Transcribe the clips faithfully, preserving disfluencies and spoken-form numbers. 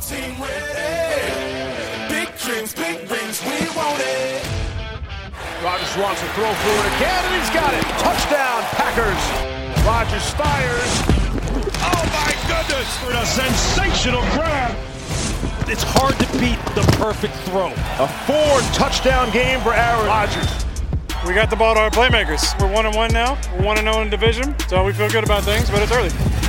team ready. Big dreams, big rings, we want it. Rodgers wants to throw for it again, and he's got it. Touchdown, Packers. Rodgers fires. Oh, my goodness, for a sensational grab. It's hard to beat the perfect throw. A four-touchdown game for Aaron Rodgers. We got the ball to our playmakers. We're one and one now. We're one and zero in the division, so we feel good about things, but it's early.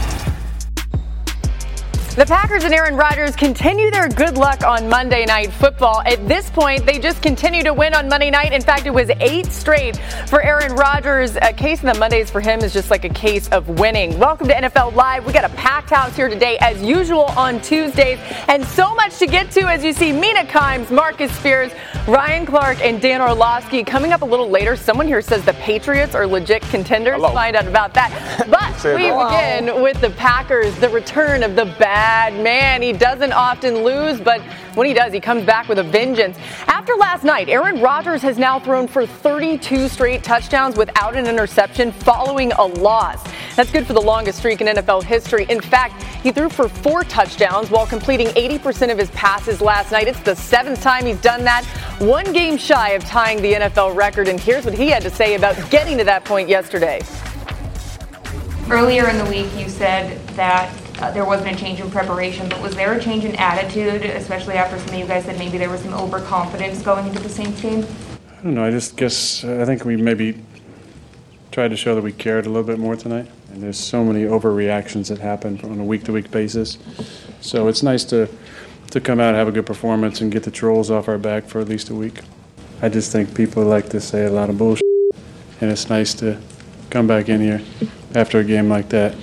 The Packers and Aaron Rodgers continue their good luck on Monday Night Football. At this point, they just continue to win on Monday night. In fact, it was eight straight for Aaron Rodgers. A case of the Mondays for him is just like a case of winning. Welcome to N F L Live. We got a packed house here today, as usual on Tuesdays, and so much to get to as you see Mina Kimes, Marcus Spears, Ryan Clark, and Dan Orlovsky. Coming up a little later, someone here says the Patriots are legit contenders. Hello. Find out about that. But we begin with the Packers, the return of the bad man. He doesn't often lose, but when he does, he comes back with a vengeance. After last night, Aaron Rodgers has now thrown for thirty-two straight touchdowns without an interception following a loss. That's good for the longest streak in N F L history. In fact, he threw for four touchdowns while completing eighty percent of his passes last night. It's the seventh time he's done that, one game shy of tying the N F L record. And here's what he had to say about getting to that point yesterday. Earlier in the week, you said that uh, there wasn't a change in preparation, but was there a change in attitude, especially after some of you guys said maybe there was some overconfidence going into the Saints game? I don't know. I just guess uh, I think we maybe tried to show that we cared a little bit more tonight. And there's so many overreactions that happen on a week-to-week basis. So it's nice to to come out and have a good performance and get the trolls off our back for at least a week. I just think people like to say a lot of bullshit, and it's nice to come back in here after a game like that.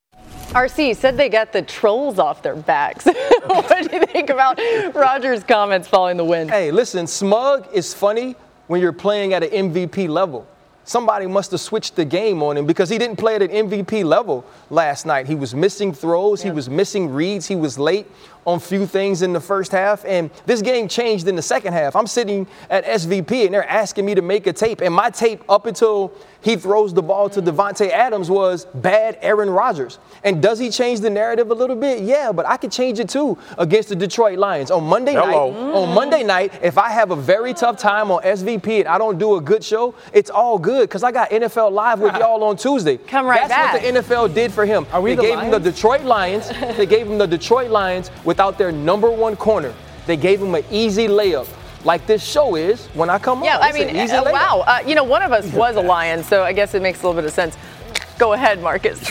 R C said they got the trolls off their backs. What do you think about Rodgers' comments following the win? Hey, listen, smug is funny when you're playing at an M V P level. Somebody must have switched the game on him because he didn't play at an M V P level last night. He was missing throws. Yeah. He was missing reads. He was late on few things in the first half. And this game changed in the second half. I'm sitting at S V P and they're asking me to make a tape. And my tape up until he throws the ball to Davante Adams was bad Aaron Rodgers. And does he change the narrative a little bit? Yeah, but I could change it too against the Detroit Lions. On Monday Hello. night, on Monday night, if I have a very tough time on S V P and I don't do a good show, it's all good because I got N F L Live with y'all on Tuesday. Come right That's back. what the N F L did for him. Are we they the gave Lions? him the Detroit Lions. They gave him the Detroit Lions without their number one corner. They gave him an easy layup. Like this show is when I come Yeah, on. I It's mean, an easy uh, layup. wow. Uh, you know, one of us was a Lion, so I guess it makes a little bit of sense. Go ahead, Marcus.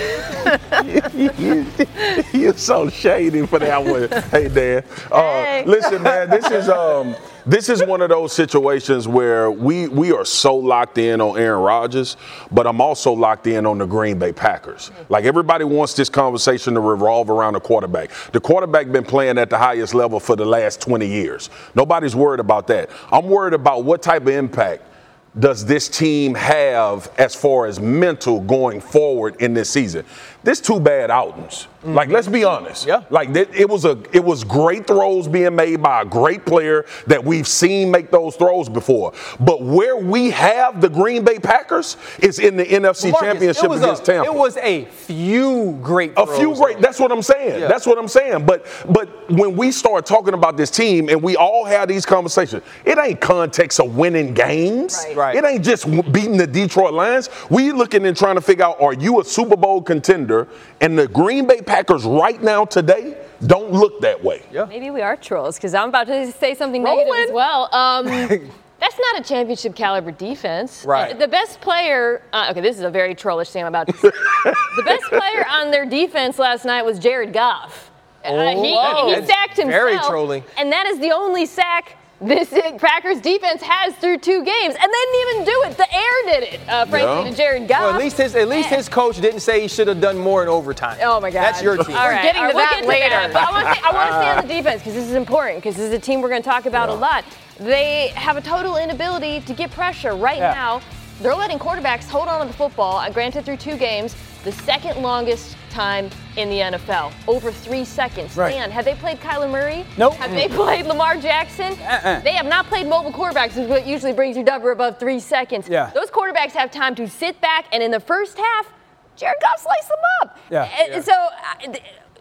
You're so shady for that one. Hey, Dan. Uh, Hey. Listen, man, this is um, this is one of those situations where we we are so locked in on Aaron Rodgers, but I'm also locked in on the Green Bay Packers. Like everybody wants this conversation to revolve around the quarterback. The quarterback been playing at the highest level for the last twenty years. Nobody's worried about that. I'm worried about what type of impact does this team have as far as mental going forward in this season? This two bad outings. Mm-hmm. Like, let's be honest. Yeah. Like, th- it was a it was great throws being made by a great player that we've seen make those throws before. But where we have the Green Bay Packers is in the N F C Marcus, Championship it was against a, Tampa. It was a few great A throws, few great. though. That's what I'm saying. Yeah. That's what I'm saying. But but when we start talking about this team and we all have these conversations, it ain't context of winning games. Right. Right. It ain't just w- beating the Detroit Lions. We looking and trying to figure out, are you a Super Bowl contender? And the Green Bay Packers right now today don't look that way. Yeah. Maybe we are trolls because I'm about to say something Rolling. negative as well. Um, that's not a championship caliber defense. Right. The best player, uh, okay, this is a very trollish thing I'm about to say. The best player on their defense last night was Jared Goff. Uh, he, Whoa. he That's sacked himself. very trolling. And that is the only sack this Packers defense has through two games. And they didn't even do it. The air did it, uh, frankly, Yeah. to Jared Goff. Well, at least his at least his coach didn't say he should have done more in overtime. Oh, my God. That's your team. All right, getting all to right, that we'll later. that. But I want to stay, I want to stay on the defense because this is important because this is a team we're going to talk about a lot. They have a total inability to get pressure right Yeah. now. They're letting quarterbacks hold on to the football, uh, granted through two games, the second longest time in the N F L, over three seconds. Right. Dan, have they played Kyler Murray? Nope. Have they played Lamar Jackson? Uh-uh. They have not played mobile quarterbacks, which is what usually brings your number above three seconds. Yeah. Those quarterbacks have time to sit back, and in the first half, Jared Goff sliced them up. Yeah. And so uh, th-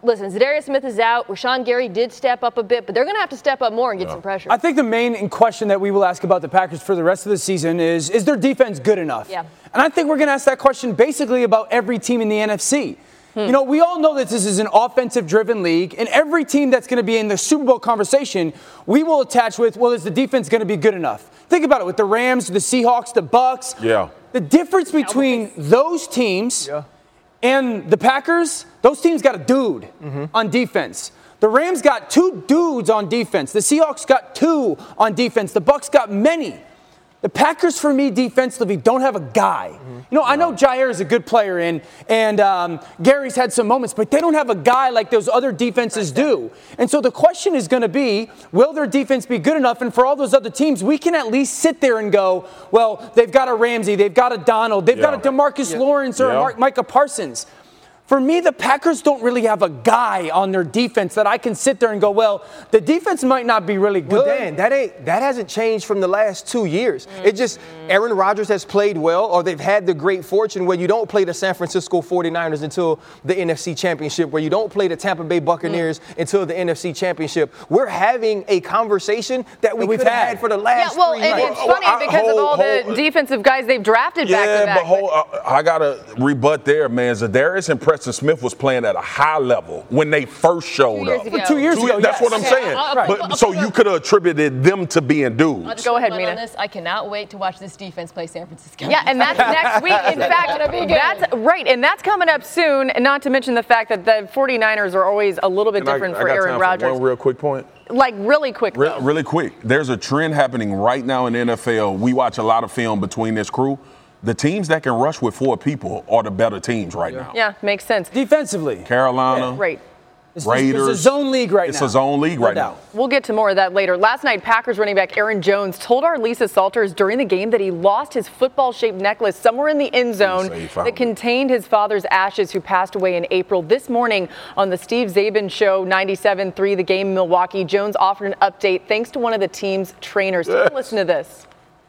listen, Zadarius Smith is out. Rashawn Gary did step up a bit, but they're going to have to step up more and get Yeah. some pressure. I think the main question that we will ask about the Packers for the rest of the season is, is their defense good enough? Yeah. And I think we're going to ask that question basically about every team in the N F C. Hmm. You know, we all know that this is an offensive-driven league, and every team that's going to be in the Super Bowl conversation, we will attach with, well, is the defense going to be good enough? Think about it with the Rams, the Seahawks, the Bucks. Yeah. The difference between those teams Yeah. and the Packers, those teams got a dude mm-hmm. on defense. The Rams got two dudes on defense. The Seahawks got two on defense. The Bucks got many. The Packers, for me, defensively, don't have a guy. Mm-hmm. You know, I know Jair is a good player, and, and um, Gary's had some moments, but they don't have a guy like those other defenses do. And so the question is going to be, will their defense be good enough? And for all those other teams, we can at least sit there and go, well, they've got a Ramsey, they've got a Donald, they've Yeah. got a DeMarcus Yeah. Lawrence or Yeah. a Mark, Micah Parsons. For me, the Packers don't really have a guy on their defense that I can sit there and go, well, the defense might not be really good. Well, Dan, that ain't that hasn't changed from the last two years. Mm-hmm. It just Aaron Rodgers has played well, or they've had the great fortune where you don't play the San Francisco forty-niners until the N F C Championship, where you don't play the Tampa Bay Buccaneers mm-hmm. until the N F C Championship. We're having a conversation that we we've could have had. had for the last Yeah, well, three and years. it's funny Well, I- because of hold- all the hold- defensive guys they've drafted back to Yeah, back. but hold, uh, I got to rebut there, man. Zadarius and Preston Smith was playing at a high level when they first showed Two years up. ago. Two years Two- ago, That's yes. what I'm Okay, saying. I'll- But I'll- I'll so put you a- could have attributed them to being dudes. I'll just Go put ahead, one Mina. on this. I cannot wait to watch this defense play San Francisco. Yeah, and that's next week. In fact, Gotta be good. that's right, and that's coming up soon. And not to mention the fact that the forty-niners are always a little bit And I- different I for got Aaron time Rodgers. One real quick point. Like really quick. Re- though. really quick. There's a trend happening right now in the N F L. We watch a lot of film between this crew. The teams that can rush with four people are the better teams right now. Yeah, makes sense. Defensively. Carolina, Right. It's, Raiders. It's a zone league right it's now. a zone league No right doubt. now. We'll get to more of that later. Last night, Packers running back Aaron Jones told our Lisa Salters during the game that he lost his football-shaped necklace somewhere in the end zone Say he found that it. contained his father's ashes, who passed away in April. This morning on the Steve Zabin Show, ninety-seven three, the game in Milwaukee, Jones offered an update thanks to one of the team's trainers. Take a listen to this.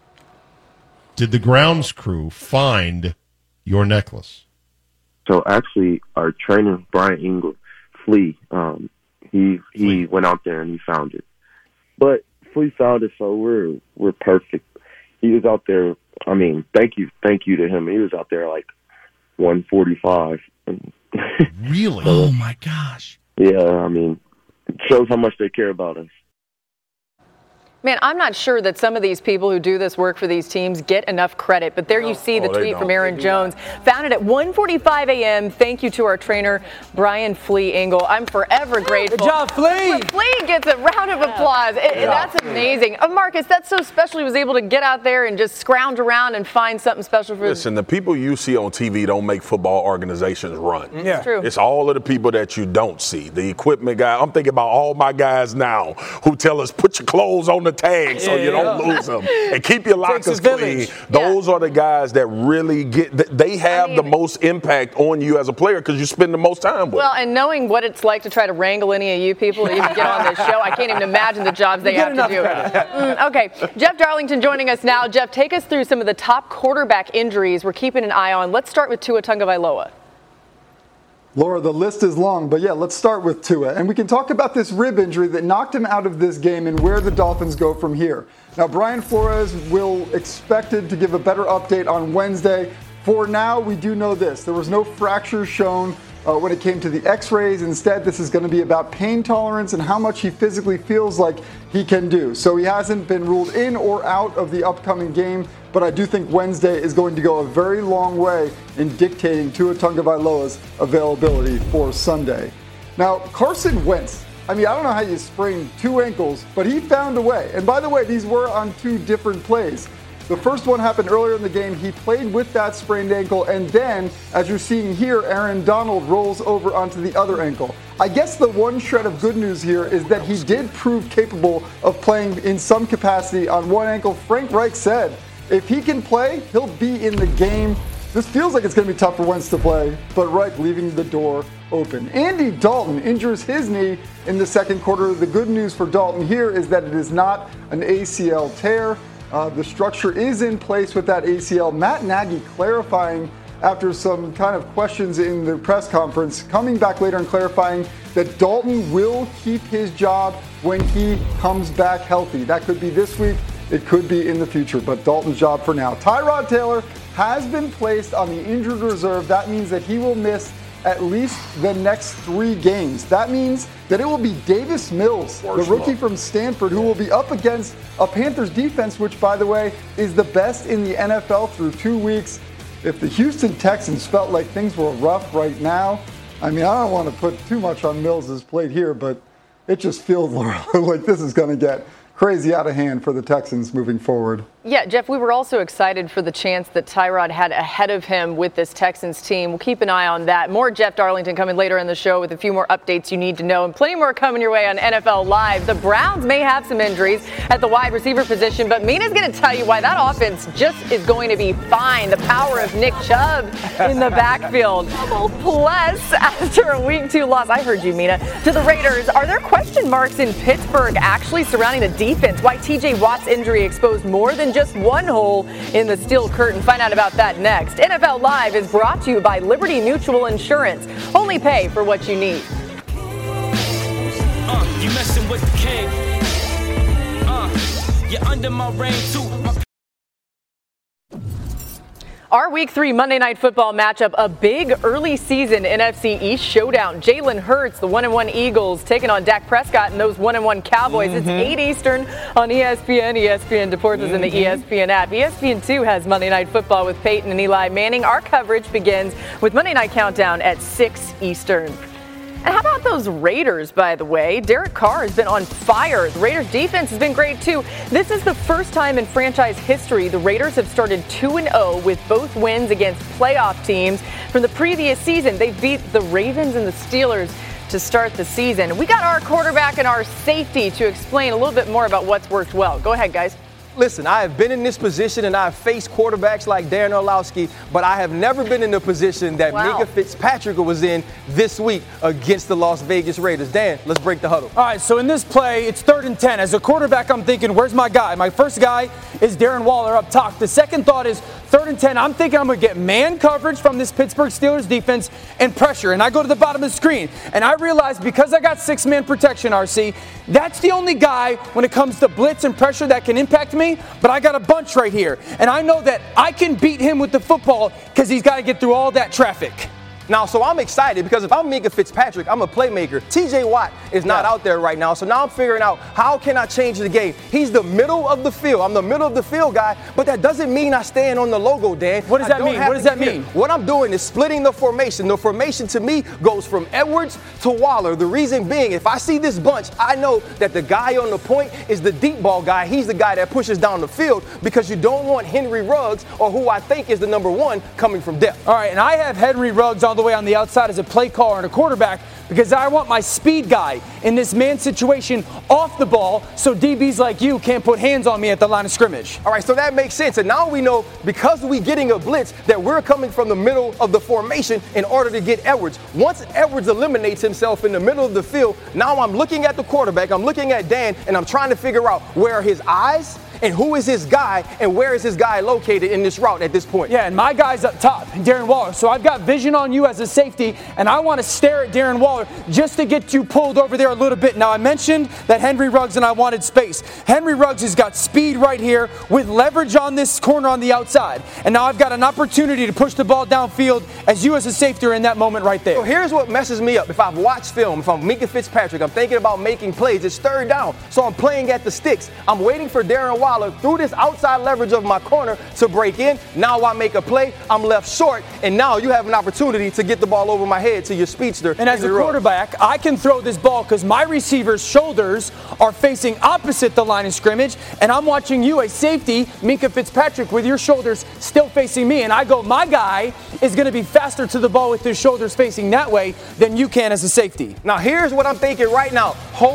Did the grounds crew find your necklace? So actually, our trainer, Brian Ingle, Flea, um, he he Flea. went out there and he found it. But Flea found it, so we're we're perfect. He was out there. I mean, thank you, thank you to him. He was out there like one forty-five. Really? Oh my gosh. Yeah, I mean, it shows how much they care about us. Man, I'm not sure that some of these people who do this work for these teams get enough credit, but there you see the Oh, they tweet don't. from Aaron They do Jones. Found it at one forty-five a.m. Thank you to our trainer, Brian Flea Ingle. I'm forever grateful. Good job, Flea. Flea gets a round of applause. It, That's amazing. Uh, Marcus, that's so special. He was able to get out there and just scrounge around and find something special for Listen, the people you see on T V don't make football organizations run. Yeah. True. It's all of the people that you don't see. The equipment guy. I'm thinking about all my guys now who tell us put your clothes on the tag so you don't lose them and keep your Takes a lockers clean. village. Those are the guys that really get. They have I the mean- most impact on you as a player because you spend the most time with. Well, them. and knowing what it's like to try to wrangle any of you people to even get on this show, I can't even imagine the jobs they You get have to do. Mm, okay, Jeff Darlington joining us now. Jeff, take us through some of the top quarterback injuries we're keeping an eye on. Let's start with Tua Tagovailoa. Laura, the list is long, but yeah, let's start with Tua. And we can talk about this rib injury that knocked him out of this game and where the Dolphins go from here. Now, Brian Flores will expected to give a better update on Wednesday. For now, we do know this. There was no fractures shown uh, when it came to the x-rays. Instead, this is going to be about pain tolerance and how much he physically feels like he can do. So he hasn't been ruled in or out of the upcoming game, but I do think Wednesday is going to go a very long way in dictating Tua Tagovailoa's availability for Sunday. Now, Carson Wentz, I mean, I don't know how you sprain two ankles, but he found a way. And by the way, these were on two different plays. The first one happened earlier in the game. He played with that sprained ankle, and then, as you're seeing here, Aaron Donald rolls over onto the other ankle. I guess the one shred of good news here is that he did prove capable of playing in some capacity on one ankle. Frank Reich said, if he can play, he'll be in the game. This feels like it's going to be tough for Wentz to play, but Reich leaving the door open. Andy Dalton injures his knee in the second quarter. The good news for Dalton here is that it is not an A C L tear. Uh, the structure is in place with that A C L. Matt Nagy clarifying after some kind of questions in the press conference, coming back later and clarifying that Dalton will keep his job when he comes back healthy. That could be this week. It could be in the future, but Dalton's job for now. Tyrod Taylor has been placed on the injured reserve. That means that he will miss at least the next three games. That means that it will be Davis Mills, the rookie from Stanford, who will be up against a Panthers defense, which, by the way, is the best in the N F L through two weeks. If the Houston Texans felt like things were rough right now, I mean, I don't want to put too much on Mills' plate here, but it just feels like this is going to get crazy out of hand for the Texans moving forward. Yeah, Jeff, we were also excited for the chance that Tyrod had ahead of him with this Texans team. We'll keep an eye on that. More Jeff Darlington coming later in the show with a few more updates you need to know, and plenty more coming your way on N F L Live. The Browns may have some injuries at the wide receiver position, but Mina's going to tell you why that offense just is going to be fine. The power of Nick Chubb in the backfield. Plus, after a week two loss, I heard you, Mina, to the Raiders, are there question marks in Pittsburgh actually surrounding the defense? Why T J Watt's injury exposed more than just one hole in the steel curtain. Find out about that next. N F L Live is brought to you by Liberty Mutual Insurance. Only pay for what you need. Uh, you messing with the king. Uh, you're under my reign too. My Our Week three Monday Night Football matchup, a big early season N F C East showdown. Jalen Hurts, the one and one Eagles, taking on Dak Prescott and those one and one Cowboys. Mm-hmm. It's eight Eastern on E S P N. E S P N Deportes mm-hmm. and the E S P N app. E S P N two has Monday Night Football with Peyton and Eli Manning. Our coverage begins with Monday Night Countdown at six Eastern. And how about those Raiders, by the way? Derek Carr has been on fire. The Raiders defense has been great, too. This is the first time in franchise history the Raiders have started two and oh with both wins against playoff teams from the previous season. They beat the Ravens and the Steelers to start the season. We got our quarterback and our safety to explain a little bit more about what's worked well. Go ahead, guys. Listen, I have been in this position and I have faced quarterbacks like Darren Orlowski, but I have never been in the position that wow. Minkah Fitzpatrick was in this week against the Las Vegas Raiders. Dan, let's break the huddle. All right, so in this play, it's third and ten. As a quarterback, I'm thinking, where's my guy? My first guy is Darren Waller up top. The second thought is third and ten. I'm thinking I'm going to get man coverage from this Pittsburgh Steelers defense and pressure. And I go to the bottom of the screen, and I realize because I got six-man protection, R C, that's the only guy when it comes to blitz and pressure that can impact me. But I got a bunch right here, and I know that I can beat him with the football because he's got to get through all that traffic. Now, so I'm excited because if I'm Minkah Fitzpatrick, I'm a playmaker. T J Watt is not yeah. out there right now, so now I'm figuring out how can I change the game. He's the middle of the field. I'm the middle of the field guy, but that doesn't mean I stand on the logo, Dan. What does that mean? What does that mean? What I'm doing is splitting the formation. The formation to me goes from Edwards to Waller. The reason being, if I see this bunch, I know that the guy on the point is the deep ball guy. He's the guy that pushes down the field because you don't want Henry Ruggs, or who I think is the number one, coming from depth. All right, and I have Henry Ruggs on the way on the outside as a play caller and a quarterback because I want my speed guy in this man situation off the ball so D Bs like you can't put hands on me at the line of scrimmage. All right, so that makes sense. And now we know because we getting a blitz that we're coming from the middle of the formation in order to get Edwards. Once Edwards eliminates himself in the middle of the field, now I'm looking at the quarterback, I'm looking at Dan, and I'm trying to figure out where are his eyes and who is his guy and where is his guy located in this route at this point. Yeah, and my guy's up top, Darren Waller. So I've got vision on you as a safety, and I want to stare at Darren Waller just to get you pulled over there a little bit. Now, I mentioned that Henry Ruggs and I wanted space. Henry Ruggs has got speed right here with leverage on this corner on the outside. And now I've got an opportunity to push the ball downfield as you as a safety are in that moment right there. So here's what messes me up. If I've watched film, if I'm Minkah Fitzpatrick, I'm thinking about making plays. It's third down, so I'm playing at the sticks. I'm waiting for Darren Waller through this outside leverage of my corner to break in. Now I make a play. I'm left short, and now you have an opportunity to get the ball over my head to your speedster. And as a quarterback, I can throw this ball because my receiver's shoulders are facing opposite the line of scrimmage, and I'm watching you, a safety, Minkah Fitzpatrick, with your shoulders still facing me. And I go, my guy is going to be faster to the ball with his shoulders facing that way than you can as a safety. Now, here's what I'm thinking right now.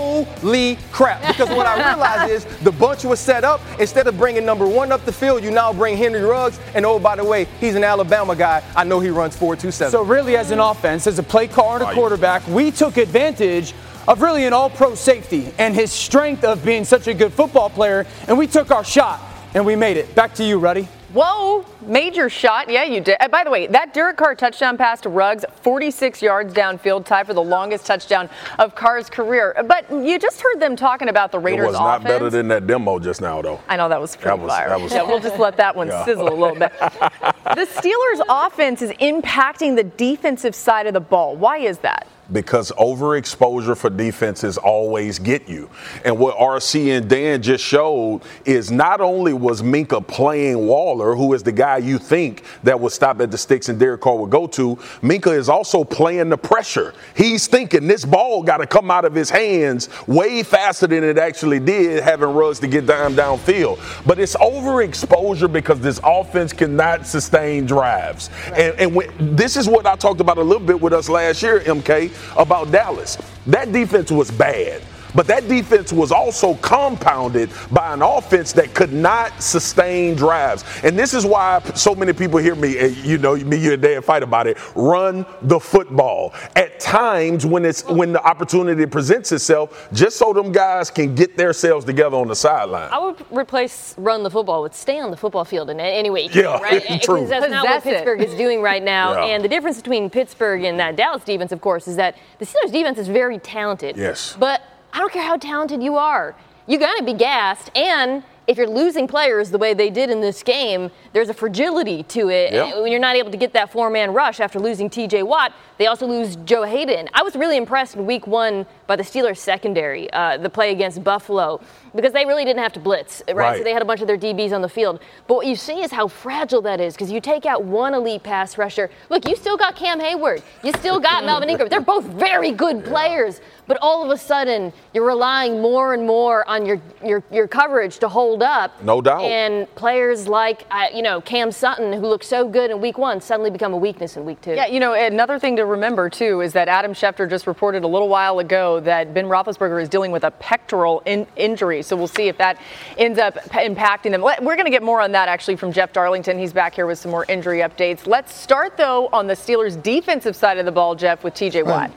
Holy crap. Because what I realize is the bunch was set up. Instead of bringing number one up the field, you now bring Henry Ruggs. And oh, by the way, he's an Alabama guy. I know he runs four two seven. So really, as an offense, as a play caller and a quarterback, we took advantage of really an all-pro safety and his strength of being such a good football player, and we took our shot, and we made it. Back to you, Ruddy. Whoa, major shot. Yeah, you did. Uh, by the way, that Derek Carr touchdown pass to Ruggs, forty-six yards downfield, tied for the longest touchdown of Carr's career. But you just heard them talking about the Raiders' offense. It was not offense. better than that demo just now, though. I know that was pretty that was, fire. that was yeah, we'll just let that one yeah. sizzle a little bit. The Steelers' offense is impacting the defensive side of the ball. Why is that? Because overexposure for defenses always get you. And what R C and Dan just showed is not only was Minkah playing Waller, who is the guy you think that would stop at the sticks and Derek Carr would go to, Minkah is also playing the pressure. He's thinking this ball got to come out of his hands way faster than it actually did, having Ruggs to get down downfield. But it's overexposure because this offense cannot sustain drives. Right. And, and when, this is what I talked about a little bit with us last year, M K, about Dallas. That defense was bad, but that defense was also compounded by an offense that could not sustain drives. And this is why so many people hear me, you know, me, you and Dan fight about it, run the football. At times when it's when the opportunity presents itself, just so them guys can get themselves together on the sideline. I would replace run the football with stay on the football field in any way you yeah, can, right? True. Because that's not what Pittsburgh is doing right now. Yeah. And the difference between Pittsburgh and that Dallas defense, of course, is that the Steelers defense is very talented. Yes. But I don't care how talented you are. You're going to be gassed. And if you're losing players the way they did in this game, there's a fragility to it. Yep. When you're not able to get that four-man rush after losing T J Watt, they also lose Joe Hayden. I was really impressed in week one by the Steelers secondary, uh, the play against Buffalo, because they really didn't have to blitz, right? Right. So they had a bunch of their D Bs on the field. But what you see is how fragile that is, because you take out one elite pass rusher. Look, you still got Cam Hayward. You still got Melvin Ingram. They're both very good players. But all of a sudden, you're relying more and more on your, your, your coverage to hold up. No doubt. And players like, uh, you know, Cam Sutton, who looked so good in week one, suddenly become a weakness in week two. Yeah, you know, another thing to remember, too, is that Adam Schefter just reported a little while ago that Ben Roethlisberger is dealing with a pectoral in- injury. So we'll see if that ends up p- impacting them. We're going to get more on that, actually, from Jeff Darlington. He's back here with some more injury updates. Let's start, though, on the Steelers' defensive side of the ball, Jeff, with T J Watt.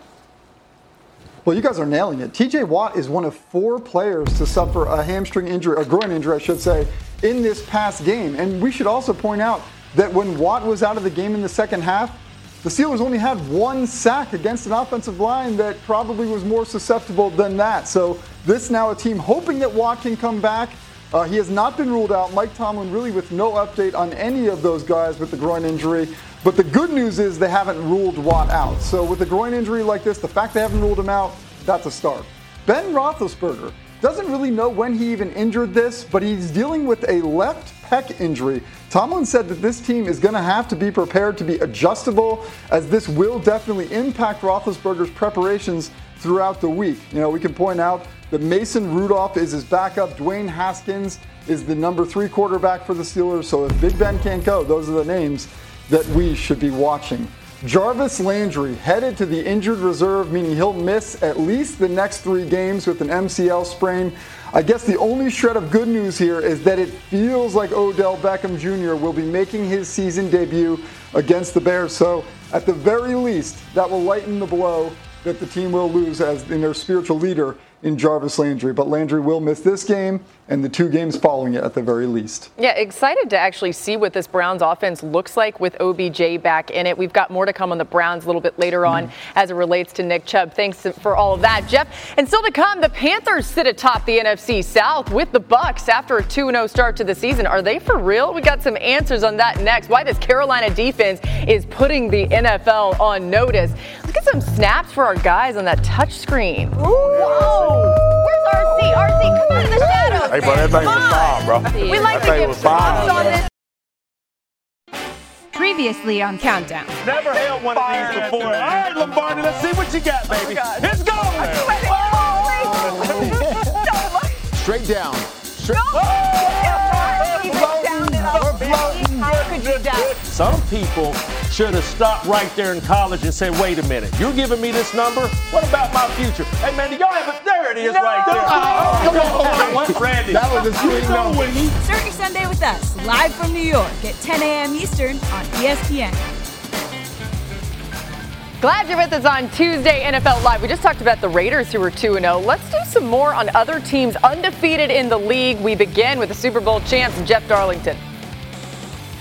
Well, you guys are nailing it. T J Watt is one of four players to suffer a hamstring injury, a groin injury, I should say, in this past game. And we should also point out that when Watt was out of the game in the second half, the Steelers only had one sack against an offensive line that probably was more susceptible than that. So this now a team hoping that Watt can come back. Uh, he has not been ruled out. Mike Tomlin really with no update on any of those guys with the groin injury. But the good news is they haven't ruled Watt out. So with a groin injury like this, the fact they haven't ruled him out, that's a start. Ben Roethlisberger doesn't really know when he even injured this, but he's dealing with a left pec injury. Tomlin said that this team is going to have to be prepared to be adjustable, as this will definitely impact Roethlisberger's preparations throughout the week. You know, we can point out that Mason Rudolph is his backup. Dwayne Haskins is the number three quarterback for the Steelers. So if Big Ben can't go, those are the names that we should be watching. Jarvis Landry headed to the injured reserve, meaning he'll miss at least the next three games with an M C L sprain. I guess the only shred of good news here is that it feels like Odell Beckham Junior will be making his season debut against the Bears. So at the very least, that will lighten the blow that the team will lose as in their spiritual leader in Jarvis Landry. But Landry will miss this game and the two games following it at the very least. Yeah, excited to actually see what this Browns offense looks like with O B J back in it. We've got more to come on the Browns a little bit later on mm. as it relates to Nick Chubb. Thanks for all of that, Jeff. And still to come, the Panthers sit atop the N F C South with the Bucs after a two and oh start to the season. Are they for real? We got some answers on that next. Why this Carolina defense is putting the N F L on notice. Look at some snaps for our guys on that touch screen. Ooh, whoa. Where's R C? R C, come out of the shadows. Hey, bro, that thing was bomb, bro. We like that to thing give was props on this. Previously on Countdown. Never held one of these before. All right, Lombardi, let's see what you got, baby. Oh It's going. Straight down. Straight no. We're floating. How could you doubt? Some people should have stopped right there in college and said, wait a minute, you're giving me this number? What about my future? Hey, man, do y'all have a, there it is no. right there. Oh, come on. What, Randy? That was a sweet number. Start your Sunday with us, live from New York at ten a.m. Eastern on E S P N. Glad you're with us on Tuesday N F L Live. We just talked about the Raiders who were two and oh. Let's do some more on other teams undefeated in the league. We begin with the Super Bowl champs, Jeff Darlington.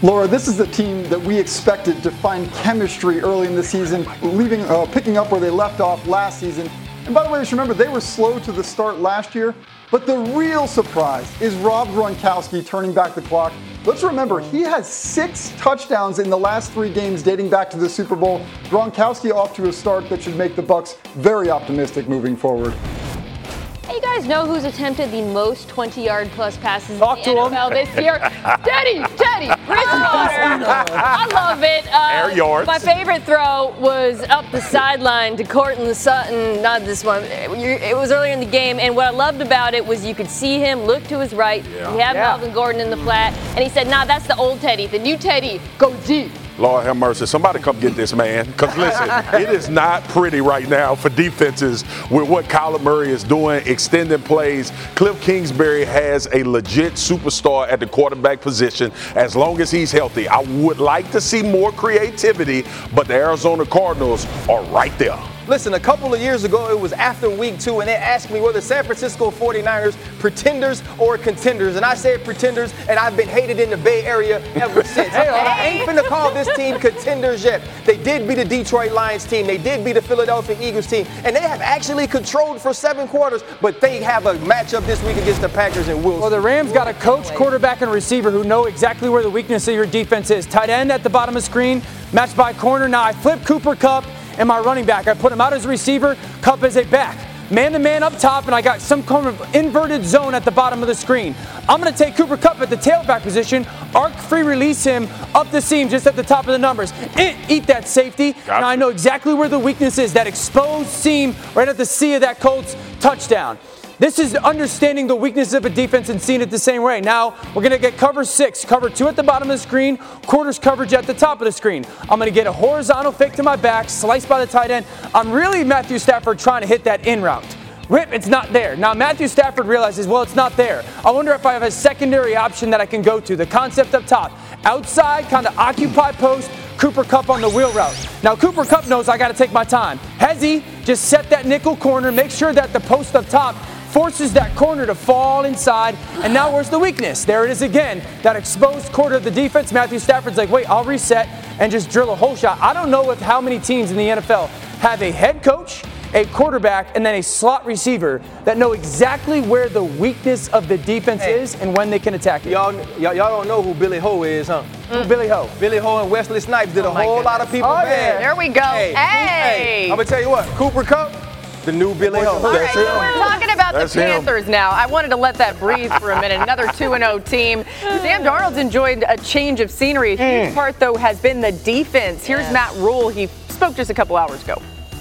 Laura, this is the team that we expected to find chemistry early in the season, leaving, uh, picking up where they left off last season. And by the way, just remember, they were slow to the start last year. But the real surprise is Rob Gronkowski turning back the clock. Let's remember, he has six touchdowns in the last three games dating back to the Super Bowl. Gronkowski off to a start that should make the Bucs very optimistic moving forward. Hey, you guys know who's attempted the most twenty-yard plus passes Talk in the to N F L him. this year? Teddy, Teddy, Bridgewater. I love it. Uh, Air yards. My favorite throw was up the sideline to Cortland Sutton. Not this one. It was earlier in the game, and what I loved about it was you could see him look to his right. Yeah. We have Yeah. Melvin Gordon in the flat, and he said, "Nah, that's the old Teddy. The new Teddy goes deep." Lord have mercy. Somebody come get this man. Because listen, it is not pretty right now for defenses with what Kyler Murray is doing, extending plays. Cliff Kingsbury has a legit superstar at the quarterback position as long as he's healthy. I would like to see more creativity, but the Arizona Cardinals are right there. Listen, a couple of years ago, it was after week two, and they asked me whether San Francisco forty-niners pretenders or contenders. And I said pretenders, and I've been hated in the Bay Area ever since. And I ain't finna call this team contenders yet. They did beat the Detroit Lions team. They did beat the Philadelphia Eagles team. And they have actually controlled for seven quarters, but they have a matchup this week against the Packers and Wilson. Well, the Rams got a coach, quarterback, and receiver who know exactly where the weakness of your defense is. Tight end at the bottom of the screen, matched by corner. Now I flip Cooper Kupp and my running back. I put him out as a receiver, Kupp as a back. Man-to-man up top, and I got some kind of inverted zone at the bottom of the screen. I'm going to take Cooper Kupp at the tailback position, arc free release him up the seam just at the top of the numbers. Eat, eat that safety. Gotcha. Now I know exactly where the weakness is, that exposed seam right at the C of that Colts touchdown. This is understanding the weaknesses of a defense and seeing it the same way. Now, we're going to get cover six, cover two at the bottom of the screen, quarters coverage at the top of the screen. I'm going to get a horizontal fake to my back, sliced by the tight end. I'm really Matthew Stafford trying to hit that in route. Rip, it's not there. Now, Matthew Stafford realizes, well, it's not there. I wonder if I have a secondary option that I can go to. The concept up top. Outside, kind of occupy post, Cooper Kupp on the wheel route. Now, Cooper Kupp knows I got to take my time. Hezzy, just set that nickel corner, make sure that the post up top forces that corner to fall inside, and now where's the weakness? There it is again, that exposed quarter of the defense. Matthew Stafford's like, wait, I'll reset and just drill a hole shot. I don't know if how many teams in the N F L have a head coach, a quarterback, and then a slot receiver that know exactly where the weakness of the defense Hey. is and when they can attack it. Y'all, y'all, y'all don't know who Billy Ho is, huh? Who Billy Ho? Billy Ho and Wesley Snipes did a my whole lot of people Oh, bad. yeah. There we go. Hey, Hey. I'm gonna tell you what, Cooper Kupp, the new Billy Ho. All right, That's so him. we're talking about That's the him. Panthers now. I wanted to let that breathe for a minute. Another two and oh team. Sam Darnold's enjoyed a change of scenery. A huge Mm. part, though, has been the defense. Here's Yes. Matt Rule. He spoke just a couple hours ago.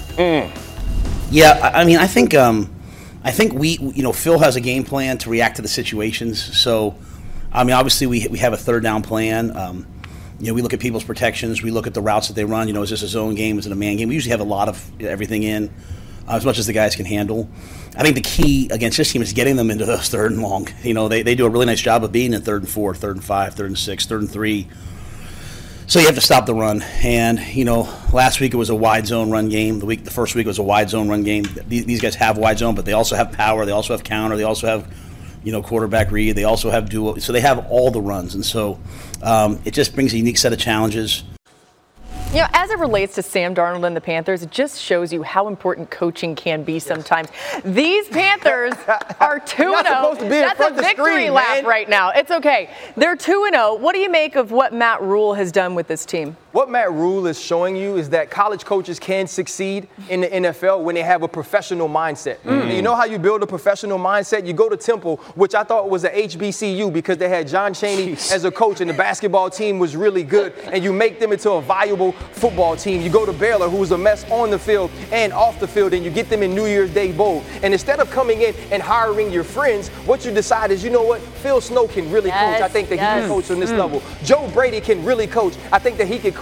Yeah, I I mean, I think, um, I think we, you know, Phil has a game plan to react to the situations. So, I mean, obviously we we have a third down plan. Um, you know, we look at people's protections. We look at the routes that they run. You know, is this a zone game? Is it a man game? We usually have a lot of everything in, uh, as much as the guys can handle. I think the key against this team is getting them into those third and long. You know, they, they do a really nice job of being in third and four, third and five, third and six, third and three. So you have to stop the run. And, you know, last week it was a wide zone run game. The week, the first week was a wide zone run game. These, these guys have wide zone, but they also have power. They also have counter. They also have, you know, quarterback read. They also have dual. So they have all the runs. And so um, it just brings a unique set of challenges. You know, as it relates to Sam Darnold and the Panthers, it just shows you how important coaching can be sometimes. These Panthers are two and oh. supposed to be in That's front a of the victory screen, lap man. right now. It's okay. They're two and oh. What do you make of what Matt Rule has done with this team? What Matt Rule is showing you is that college coaches can succeed in the N F L when they have a professional mindset. And you know how you build a professional mindset? You go to Temple, which I thought was a H B C U because they had John Chaney as a coach and the basketball team was really good, and you make them into a valuable football team. You go to Baylor, who was a mess on the field and off the field, and you get them in New Year's Day Bowl. And instead of coming in and hiring your friends, what you decide is, you know what, Phil Snow can really Yes, coach. I think that he yes. can coach on this level. Joe Brady can really coach. I think that he can coach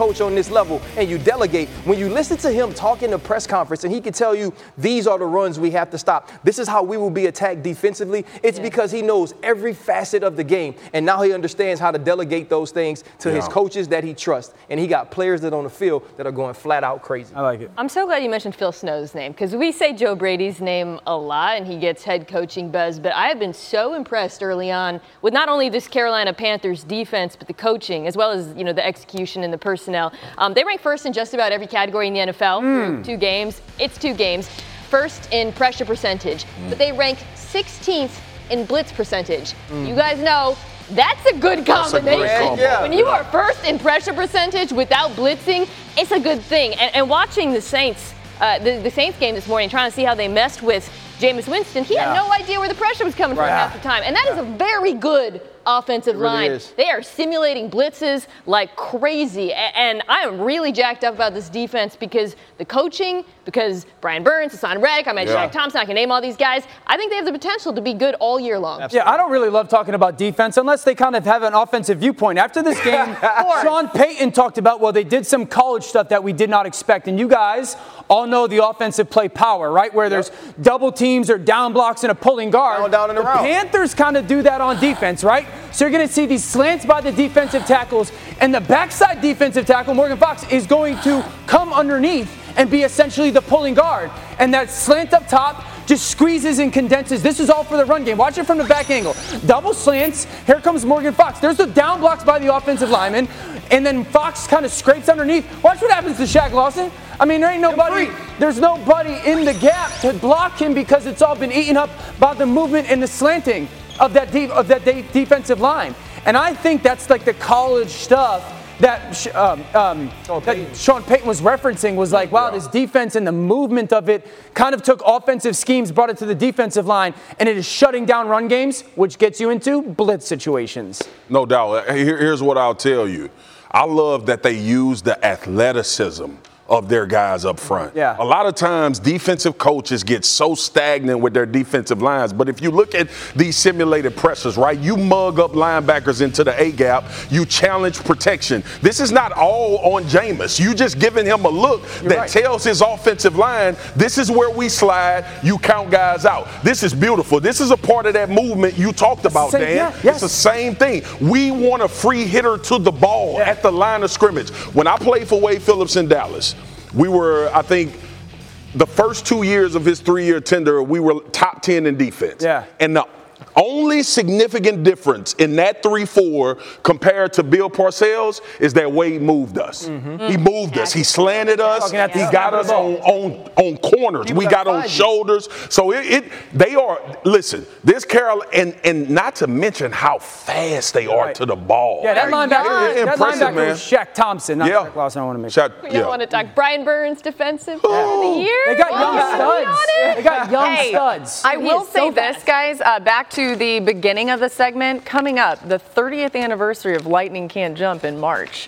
coach on this level and you delegate. When you listen to him talk in the press conference and he can tell you these are the runs we have to stop, this is how we will be attacked defensively, it's yeah. because he knows every facet of the game. And now he understands how to delegate those things to yeah. his coaches that he trusts. And he got players that are on the field that are going flat out crazy. I like it. I'm so glad you mentioned Phil Snow's name because we say Joe Brady's name a lot and he gets head coaching buzz, but I have been so impressed early on with not only this Carolina Panthers defense, but the coaching as well as, you know, the execution and the personnel. Um, they rank first in just about every category in the N F L. Mm. Two games. It's two games. First in pressure percentage, mm. but they rank sixteenth in blitz percentage. Mm. You guys know that's a good combination. A yeah. When you are first in pressure percentage without blitzing, it's a good thing. And, and watching the Saints, uh, the, the Saints game this morning, trying to see how they messed with Jameis Winston, he yeah. had no idea where the pressure was coming right. from half the time. And that yeah. is a very good offensive really line. Is. They are simulating blitzes like crazy. And I am really jacked up about this defense because the coaching, because Brian Burns, Hassan Reddick, I mentioned yeah. Shaq Thompson, I can name all these guys. I think they have the potential to be good all year long. Absolutely. Yeah, I don't really love talking about defense unless they kind of have an offensive viewpoint. After this game, Sean Payton talked about, well, they did some college stuff that we did not expect. And you guys all know the offensive play power, right? Where there's yep. double teams or down blocks and a pulling guard. Down, down in the row. Panthers kind of do that on defense, right? So you're going to see these slants by the defensive tackles, and the backside defensive tackle, Morgan Fox, is going to come underneath and be essentially the pulling guard. And that slant up top just squeezes and condenses. This is all for the run game. Watch it from the back angle. Double slants. Here comes Morgan Fox. There's the down blocks by the offensive lineman, and then Fox kind of scrapes underneath. Watch what happens to Shaq Lawson. I mean, there ain't nobody, there's nobody in the gap to block him because it's all been eaten up by the movement and the slanting of that de- of that de- defensive line. And I think that's like the college stuff that, um, um, that Sean Payton was referencing was like, wow, this defense and the movement of it kind of took offensive schemes, brought it to the defensive line, and it is shutting down run games, which gets you into blitz situations. No doubt. Here, here's what I'll tell you. I love that they use the athleticism of their guys up front. Yeah. A lot of times defensive coaches get so stagnant with their defensive lines, but if you look at these simulated pressures, right, you mug up linebackers into the A-gap, you challenge protection. This is not all on Jameis. You just giving him a look You're that right. tells his offensive line, this is where we slide, you count guys out. This is beautiful. This is a part of that movement you talked about, same, Dan. Yeah, yes. It's the same thing. We want a free hitter to the ball yeah. at the line of scrimmage. When I played for Wade Phillips in Dallas, we were, I think, the first two years of his three-year tender, we were top ten in defense. Yeah. And the only significant difference in that three four compared to Bill Parcells is that Wade moved us. Mm-hmm. He moved us. He slanted us. He got us on, on, on corners. We got on shoulders. So it, it they are, listen, this Carol, and, and not to mention how fast they are right. to the ball. Yeah, that linebacker, that linebacker was Shaq Thompson, not yeah. Shaq Lawson. I want to make Shaq, We yeah. don't want to talk Brian Burns, defensive player of the year. They got young oh, studs. They got young hey, studs. I will say so this, fast. guys, uh, back to the beginning of the segment. Coming up, the thirtieth anniversary of Lightning Can't Jump in March.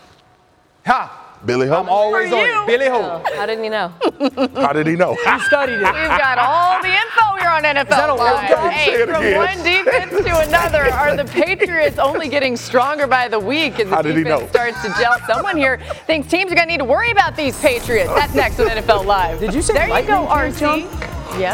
Ha! Billy Ho. I'm always on it. Billy Ho. Oh, how didn't you know? How did he know? He studied it. We've got all the info here on N F L Live. Hey, from again. one defense to another, are the Patriots only getting stronger by the week as the How did he defense know? starts to gel? Someone here thinks teams are going to need to worry about these Patriots. That's next with N F L Live. Did you say there you go, R C? Jump? Yeah.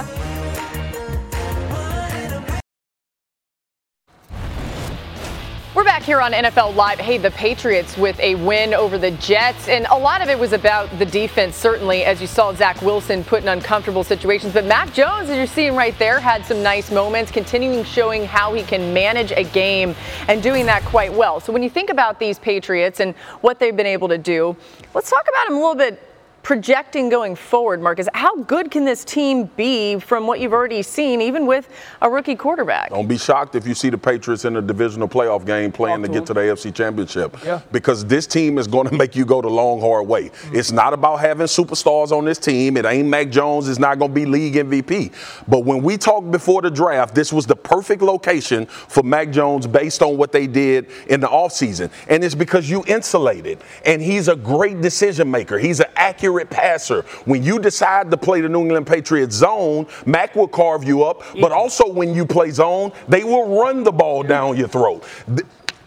We're back here on N F L Live. Hey, the Patriots with a win over the Jets. And a lot of it was about the defense, certainly, as you saw Zach Wilson put in uncomfortable situations. But Mac Jones, as you're seeing right there, had some nice moments, continuing showing how he can manage a game and doing that quite well. So when you think about these Patriots and what they've been able to do, let's talk about them a little bit. Projecting going forward, Marcus, how good can this team be from what you've already seen, even with a rookie quarterback? Don't be shocked if you see the Patriots in a divisional playoff game playing to, to get to the A F C Championship. Yeah. Because this team is going to make you go the long, hard way. Mm-hmm. It's not about having superstars on this team. It ain't Mac Jones. It's not going to be league M V P. But when we talked before the draft, this was the perfect location for Mac Jones based on what they did in the offseason. And it's because you insulated. And he's a great decision maker. He's an accurate passer. When you decide to play the New England Patriots zone, Mac will carve you up. But also when you play zone, they will run the ball down your throat.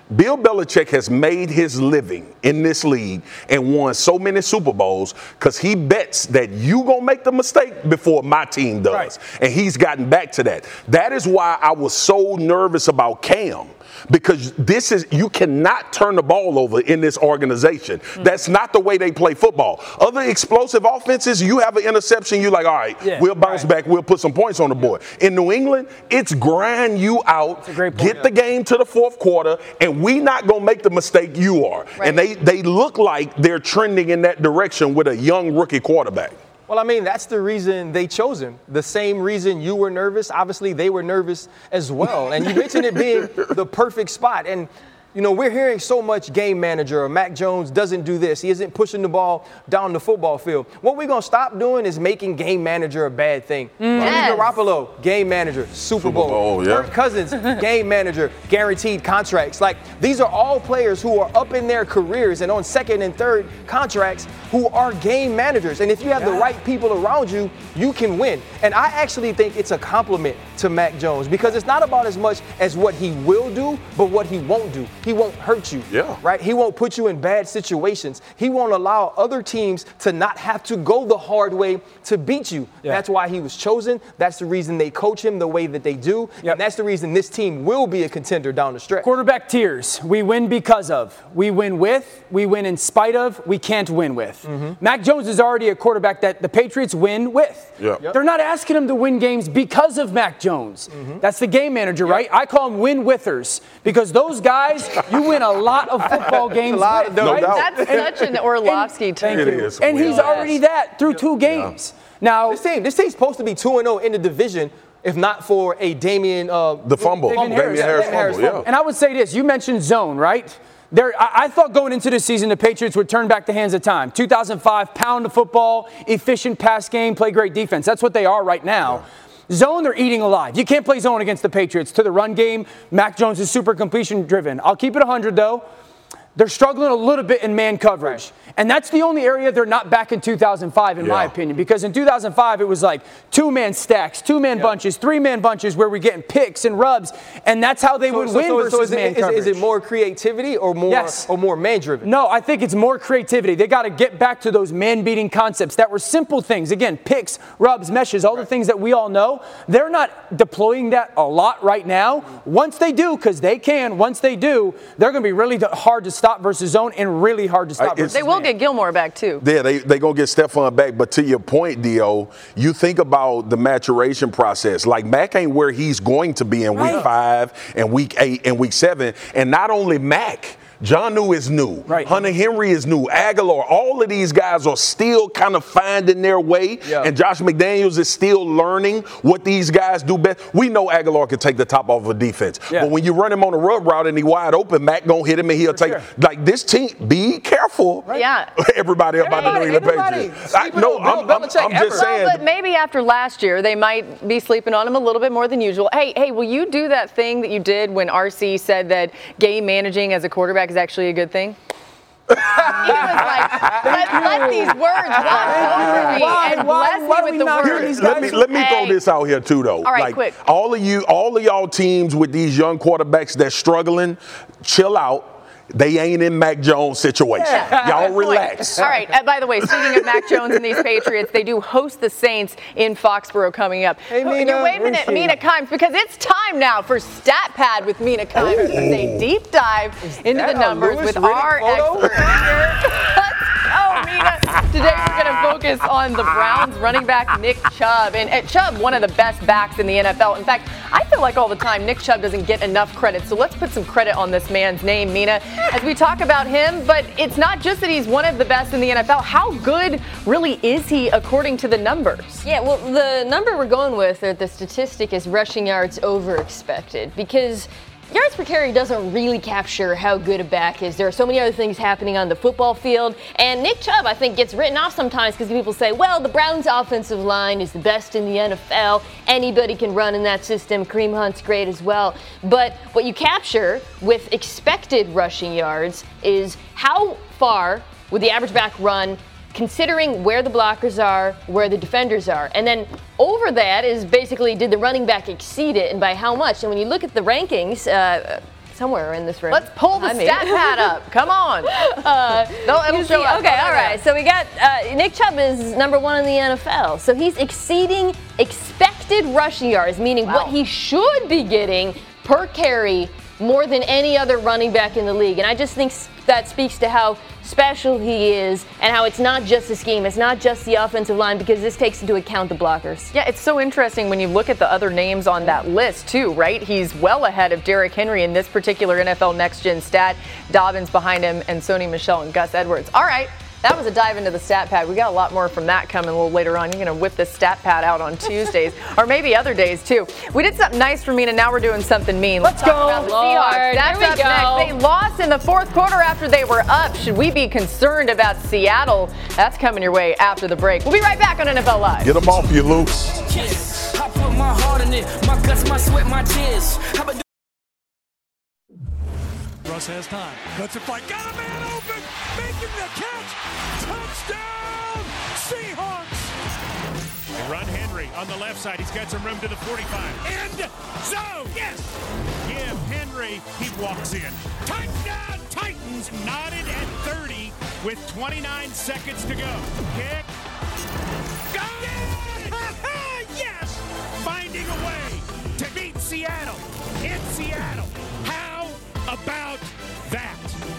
Bill Belichick has made his living in this league and won so many Super Bowls because he bets that you gonna make the mistake before my team does. Right. And he's gotten back to that. That is why I was so nervous about Cam. Because this is, you cannot turn the ball over in this organization. Mm. That's not the way they play football. Other explosive offenses, you have an interception, you're like, all right, yeah, we'll bounce right. back, we'll put some points on the board. In New England, it's grind you out, point, get yeah. the game to the fourth quarter, and we not going to make the mistake you are. Right. And they, they look like they're trending in that direction with a young rookie quarterback. Well, I mean, that's the reason they chose him. The same reason you were nervous. Obviously, they were nervous as well. And you mentioned it being the perfect spot. And, you know, we're hearing so much game manager or Mac Jones doesn't do this. He isn't pushing the ball down the football field. What we're going to stop doing is making game manager a bad thing. Mm. Yes. Jimmy Garoppolo, game manager, Super Bowl. Super Bowl yeah. Kirk Cousins, game manager, guaranteed contracts. Like, these are all players who are up in their careers and on second and third contracts who are game managers. And if you have yeah. the right people around you, you can win. And I actually think it's a compliment to Mac Jones because it's not about as much as what he will do, but what he won't do. He won't hurt you, yeah. right? He won't put you in bad situations. He won't allow other teams to not have to go the hard way to beat you. Yeah. That's why he was chosen. That's the reason they coach him the way that they do. Yep. And that's the reason this team will be a contender down the stretch. Quarterback tiers. We win because of. We win with. We win in spite of. We can't win with. Mm-hmm. Mac Jones is already a quarterback that the Patriots win with. Yep. Yep. They're not asking him to win games because of Mac Jones. Mm-hmm. That's the game manager, yep. right? I call them win-withers because those guys, you win a lot of football games with. Right? No doubt. That's and, such an Orlovsky term. It is. And he's already that through two games. Yeah. Now, this team, this team's supposed to be two and oh in the division. If not for a Damian uh, the fumble, Damian Harris, Harris, Damian Harris fumble. Yeah. And I would say this: you mentioned zone, right? There, I, I thought going into this season the Patriots would turn back the hands of time. two thousand five, pound the football, efficient pass game, play great defense. That's what they are right now. Yeah. Zone, they're eating alive. You can't play zone against the Patriots. To the run game, Mac Jones is super completion driven. I'll keep it one hundred though. They're struggling a little bit in man coverage. Right. And that's the only area they're not back in two thousand five, in yeah. my opinion. Because in two thousand five, it was like two-man stacks, two-man yeah. bunches, three-man bunches where we're getting picks and rubs. And that's how they so, would so, win so, versus so is man it, coverage. Is, is it more creativity or more, yes. or more man-driven? No, I think it's more creativity. They got to get back to those man-beating concepts that were simple things. Again, picks, rubs, meshes, all right. the things that we all know. They're not deploying that a lot right now. Once they do, because they can, once they do, they're going to be really hard to stop versus zone and really hard to stop. I, they will man. get Gilmore back too. Yeah, they they gonna get Stephon back. But to your point, Dio, you think about the maturation process. Like Mac ain't where he's going to be in right. week five and week eight and week seven. And not only Mac. Jonnu is new. Right. Hunter Henry is new. Aguilar. All of these guys are still kind of finding their way. Yeah. And Josh McDaniels is still learning what these guys do best. We know Aguilar can take the top off of a defense. Yeah. But when you run him on a rub route and he wide open, Mac gonna hit him and he'll For take sure. Like this team, be careful. Right. Yeah. Everybody about the New England Patriots. I, no, I'm, I'm, I'm just ever. saying. Well, but maybe after last year, they might be sleeping on him a little bit more than usual. Hey, hey, will you do that thing that you did when R C said that game managing as a quarterback is actually a good thing? He was like, let, let these words wash over me why, and why, bless why me with the words. Let me, let me hey. throw this out here too, though. All right, like, quick. All of you, all of y'all teams with these young quarterbacks that's struggling, chill out. They ain't in Mac Jones' situation. Yeah. Y'all relax. All right. Uh, by the way, speaking of Mac Jones and these Patriots, they do host the Saints in Foxborough coming up. Hey, Mina. You're waving at Mina Kimes because it's time now for Stat Pad with Mina Kimes. It's a deep dive into the numbers with our expert here. Oh, Mina. Today we're going to focus on the Browns running back Nick Chubb. And uh, Chubb, one of the best backs in the N F L. In fact, I feel like all the time Nick Chubb doesn't get enough credit. So let's put some credit on this man's name, Mina, as we talk about him. But it's not just that he's one of the best in the N F L. How good really is he according to the numbers? Yeah, well, the number we're going with, or the statistic, is rushing yards over expected. Because yards per carry doesn't really capture how good a back is. There are so many other things happening on the football field. And Nick Chubb, I think, gets written off sometimes because people say, well, the Browns' offensive line is the best in the N F L. Anybody can run in that system. Kareem Hunt's great as well. But what you capture with expected rushing yards is how far would the average back run considering where the blockers are, where the defenders are. And then over that is basically, did the running back exceed it and by how much? And when you look at the rankings, uh, somewhere in this room. Let's pull the Behind me. stat pad up. Come on. Uh, No, it'll you show see- up. Okay, Oh, all there. right. So we got uh, Nick Chubb is number one in the N F L. So he's exceeding expected rushing yards, meaning Wow. what he should be getting per carry more than any other running back in the league. And I just think s- that speaks to how special he is and how it's not just the scheme, it's not just the offensive line, because this takes into account the blockers. Yeah, it's so interesting when you look at the other names on that list too, right? He's well ahead of Derrick Henry in this particular N F L Next Gen stat. Dobbins behind him, and Sony Michel and Gus Edwards. All right. That was a dive into the stat pad. We got a lot more from that coming a little later on. You're going to whip the stat pad out on Tuesdays or maybe other days too. We did something nice for Mina. Now we're doing something mean. Let's, Let's talk go. about the Lord, Seahawks. That's here we up go. next. They lost in the fourth quarter after they were up. Should we be concerned about Seattle? That's coming your way after the break. We'll be right back on N F L Live. Get them off you, loose. I put my heart in it, my guts, my sweat, my tears. How about Russ has time. Cuts it fly. Got a man open. Making the catch. Touchdown, Seahawks. They run Henry on the left side. He's got some room to the forty-five. End zone. Yes. Give Henry. He walks in. Touchdown, Titans. Knotted at thirty with twenty-nine seconds to go. Kick. Go. Yes. Finding a way to beat Seattle in Seattle. How about that?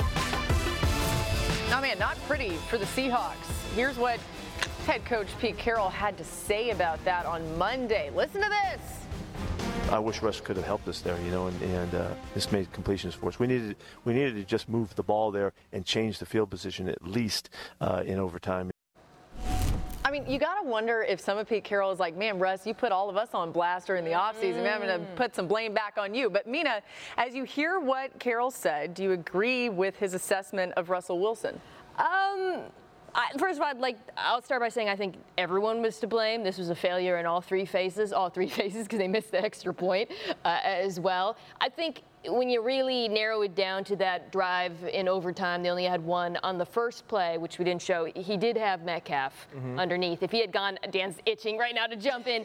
Oh man, not pretty for the Seahawks. Here's what head coach Pete Carroll had to say about that on Monday. Listen to this. I wish Russ could have helped us there, you know, and, and uh, this made completions for us. We needed we needed to just move the ball there and change the field position at least uh, in overtime. I mean, you got to wonder if some of Pete Carroll is like, man, Russ, you put all of us on blast during the offseason. Mm. I'm going to put some blame back on you. But, Mina, as you hear what Carroll said, do you agree with his assessment of Russell Wilson? Um, I, first of all, I'd like, I'll start by saying I think everyone was to blame. This was a failure in all three phases, all three phases, because they missed the extra point uh, as well. I think when you really narrow it down to that drive in overtime, they only had one on the first play, which we didn't show. He did have Metcalf mm-hmm. underneath. If he had gone, Dan's itching right now to jump in.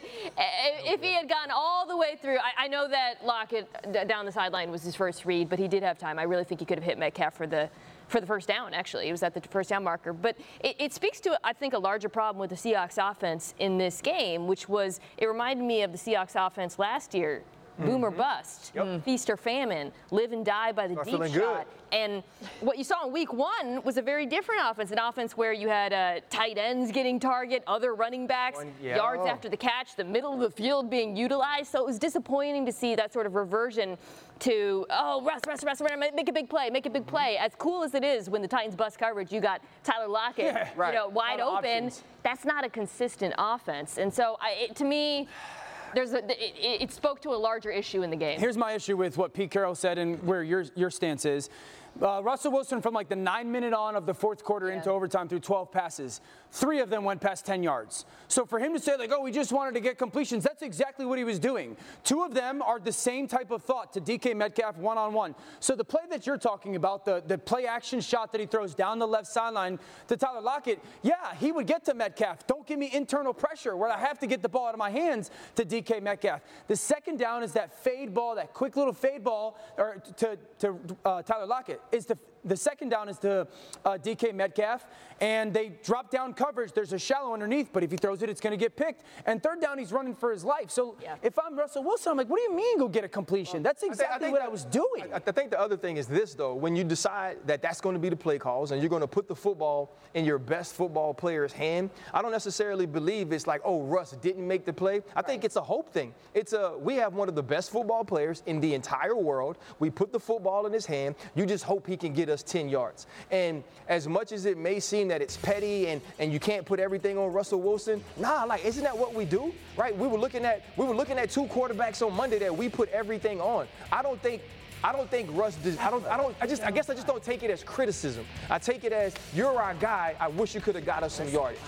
If he had gone all the way through, I, I know that Lockett down the sideline was his first read, but he did have time. I really think he could have hit Metcalf for the for the first down, actually. It was at the first down marker. But it, it speaks to, I think, a larger problem with the Seahawks offense in this game, which was, it reminded me of the Seahawks offense last year. Mm-hmm. Boom or bust, yep. Feast or famine, live and die by the Start deep shot. Good. And what you saw in week one was a very different offense, an offense where you had uh, tight ends getting target, other running backs, one, yeah. yards oh. after the catch, the middle of the field being utilized. So it was disappointing to see that sort of reversion to, oh, Russ, Russ, Russ, make a big play, make a big play. As cool as it is when the Titans bust coverage, you got Tyler Lockett, yeah, right. you know, wide open. Options. That's not a consistent offense. And so I, it, to me, There's a, it, it spoke to a larger issue in the game. Here's my issue with what Pete Carroll said and where your your stance is. Uh, Russell Wilson, from like the nine minute on of the fourth quarter yeah. into overtime through twelve passes, three of them went past ten yards. So for him to say like, oh, we just wanted to get completions, that's exactly what he was doing. Two of them are the same type of thought to D K Metcalf one-on-one. So the play that you're talking about, the, the play action shot that he throws down the left sideline to Tyler Lockett, yeah, he would get to Metcalf. Don't give me internal pressure where I have to get the ball out of my hands to D K Metcalf. The second down is that fade ball, that quick little fade ball or to, to uh, Tyler Lockett. Is the the second down is to uh, D K Metcalf, and they drop down coverage. There's a shallow underneath, but if he throws it, it's going to get picked. And third down, he's running for his life. So yeah. if I'm Russell Wilson, I'm like, what do you mean go get a completion? That's exactly I think, I think what that, I was doing. I, I think the other thing is this, though. When you decide that that's going to be the play calls and you're going to put the football in your best football player's hand, I don't necessarily believe it's like, oh, Russ didn't make the play. I right. think it's a hope thing. It's a we have one of the best football players in the entire world. We put the football in his hand. You just hope he can get us ten yards. And as much as it may seem that it's petty and, and you can't put everything on Russell Wilson, nah, like, isn't that what we do? Right? We were looking at we were looking at two quarterbacks on Monday that we put everything on. I don't think I don't think Russ does, I don't I don't I just I guess I just don't take it as criticism. I take it as you're our guy. I wish you could have got us some yardage.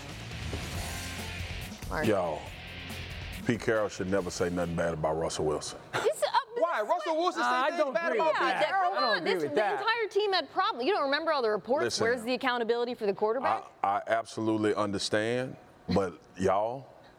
Yo, Pete Carroll should never say nothing bad about Russell Wilson. Why? Russell Wilson said uh, things bad about yeah, Pete Carroll? Come on, this, the that. entire team had problems. You don't remember all the reports? Listen, Where's the accountability for the quarterback? I, I absolutely understand, but y'all,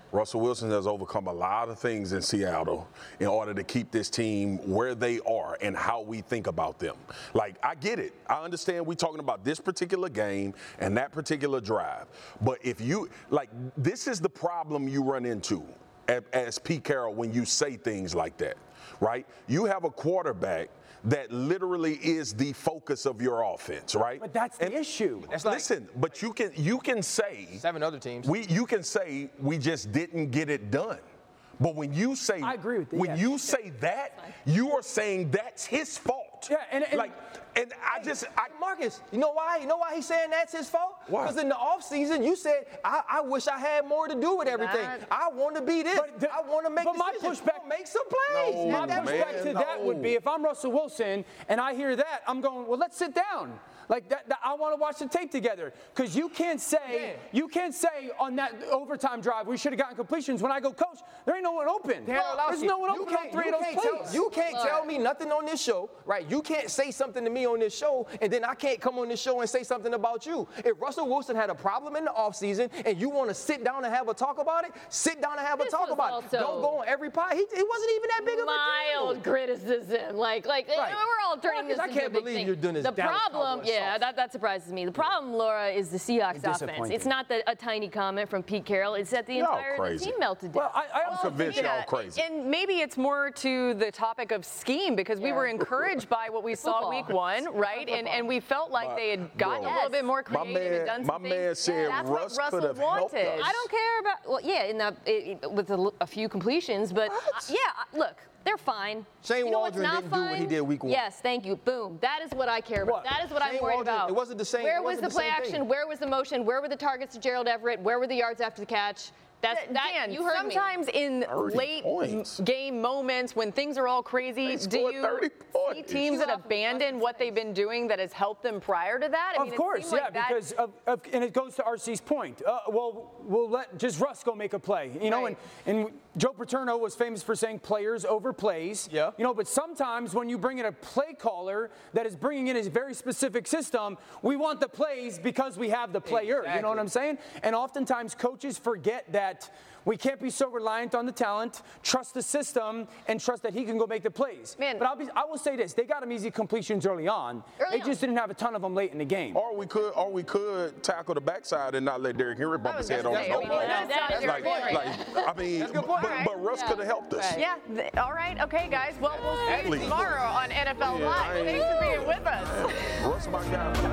Russell Wilson has overcome a lot of things in Seattle in order to keep this team where they are and how we think about them. Like, I get it. I understand we're talking about this particular game and that particular drive. But if you, like, this is the problem you run into as, as Pete Carroll when you say things like that, right? You have a quarterback that literally is the focus of your offense, right? But that's the and issue. That's like, listen, but you can you can say seven other teams. We you can say we just didn't get it done. But when you say I agree with that. When yes. you say that, you are saying that's his fault. Yeah, and, and like and I just I Marcus, you know why? You know why he's saying that's his fault? Why? Because in the offseason, you said, I, I wish I had more to do with everything. That- I want to be this. But the- I want to make but my decisions. pushback- make some plays. No, My That- pushback man, to that no. would be if I'm Russell Wilson and I hear that, I'm going, well, let's sit down. Like that, that I want to watch the tape together because you can't say Man. you can't say on that overtime drive we should have gotten completions when I go, coach, there ain't no one open. Dan Well, there's Orlovsky, no one you open on can't- three you of those can't plays. tell- you can't Lord. tell me nothing on this show, right? You can't say something to me on this show, and then I can't come on this show and say something about you. If Russell Wilson had a problem in the offseason and you want to sit down and have a talk about it, sit down and have This a talk was about it. also Don't go on every pod. He, it wasn't even that big of a Mild deal. criticism, like like Right. we're all turning Marcus, this I into can't a big believe thing. you're doing this The Dallas problem, Cowboys yeah, sauce. that, that surprises me. The problem, Laura, is the Seahawks offense. disappointing. It's not the, a tiny comment from Pete Carroll. It's that the Y'all entire the crazy. team melted down. Well, I, I I'm also convinced think, y'all crazy. And maybe it's more to the topic of scheme because we Yeah. were encouraged by what we saw Football. week one, right? And and we felt like My- they had gotten bro. a little bit more My creative man- and done my some man things. said That's Russ what could Russell have helped wanted. us. I don't care about well, yeah, in the it, it- with a, a few completions, but uh, yeah, look, they're fine. Shane you know what's Waldron not didn't do what fine? he did week one. Yes, thank you. Boom. That is what I care about. What? That is what I'm Shane worried Waldron- about. it wasn't the same- Where it was wasn't the the play same action? thing. Where was the motion? Where were the targets to Gerald Everett? Where were the yards after the catch? That's that. Dan, you heard me. sometimes in thirty late points. m- game moments when things are all crazy, They do scored you thirty see points. teams that Off of abandon what they've been doing that has helped them prior to that? I mean, of it course, seemed yeah, like that- because of, of, and it goes to R C's point. Uh, well, we'll let just Russ go make a play, you know, Right. and and Joe Paterno was famous for saying players over plays. Yeah. You know, but sometimes when you bring in a play caller that is bringing in a very specific system, we want the plays because we have the player. You know what Exactly. I'm saying? And oftentimes coaches forget that we can't be so reliant on the talent, trust the system, and trust that he can go make the plays. Man. But I'll be, I will say this: they got him easy completions early on. Early they just on. didn't have a ton of them late in the game. Or we could, or we could tackle the backside and not let Derrick Henry bump his head on the That's a good snowball. point. That- that is Like, your point. like, I mean, That's a good point. but, but Russ Yeah. could have helped us. Right. Yeah. th- all right. Okay, guys. Well, we'll see you Athlete. tomorrow on N F L Yeah, I Live. ain't- Thanks for being with us. Russ, my guy.